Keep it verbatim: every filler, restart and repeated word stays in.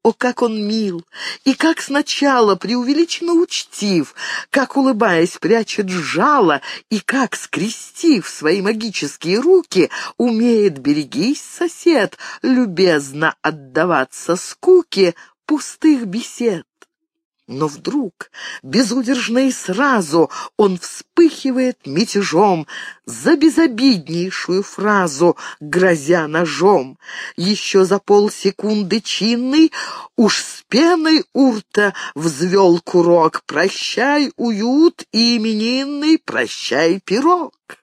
О, как он мил! И как сначала преувеличенно учтив, как, улыбаясь, прячет жало, и как, скрестив свои магические руки, умеет, берегись, сосед, любезно отдаваться скуке пустых бесед. Но вдруг, безудержно и сразу, он вспыхивает мятежом за безобиднейшую фразу, грозя ножом. Еще за полсекунды чинный уж с пеной у рта взвел курок. Прощай, уют, и именинный, прощай, пирог.